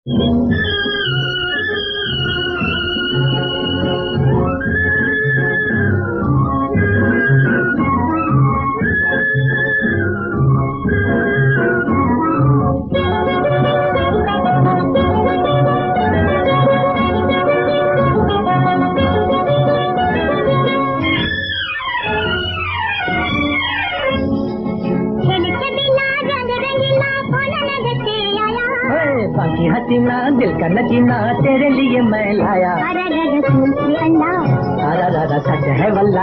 हसीना दिल का नगीना तेरे लिए मैं लाया। अरे सच है वल्ला,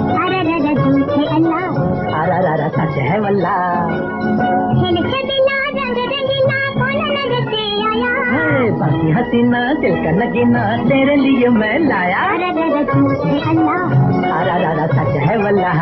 अरे सच है वल्ला। बाकी हसीना दिल का नगीना तेरे लिए मैं लाया। अरे सच है वल्ला।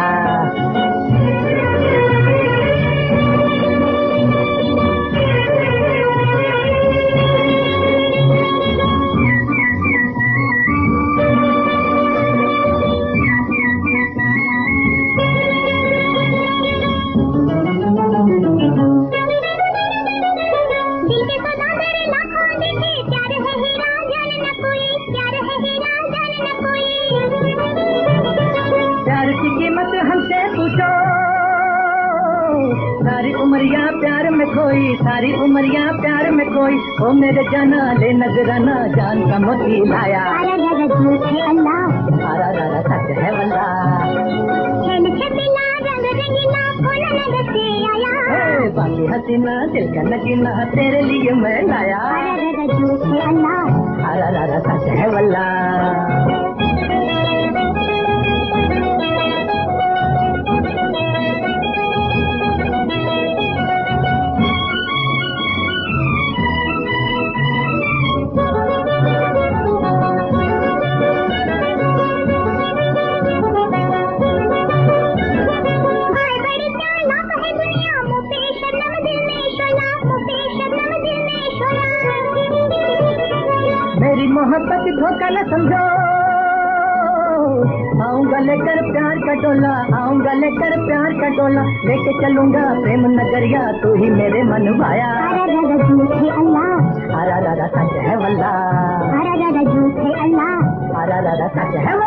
सारी उमरिया प्यार में खोई, सारी उमरिया प्यार में खोई। ओ मेरे जाना ले नजराना जान का मोती लाया। अरे सच है वल्ला। बाकी हसीना दिल का नगीना तेरे लिए मैं लाया। अरे सच है वल्ला। मेरी मोहब्बत धोखा न समझो, आऊंगा लेकर प्यार का टोला, आऊंगा लेकर प्यार का टोला। लेके चलूंगा प्रेम नगरिया तू ही मेरे मन भाया। अरे सच है वल्ला। अरे सच है।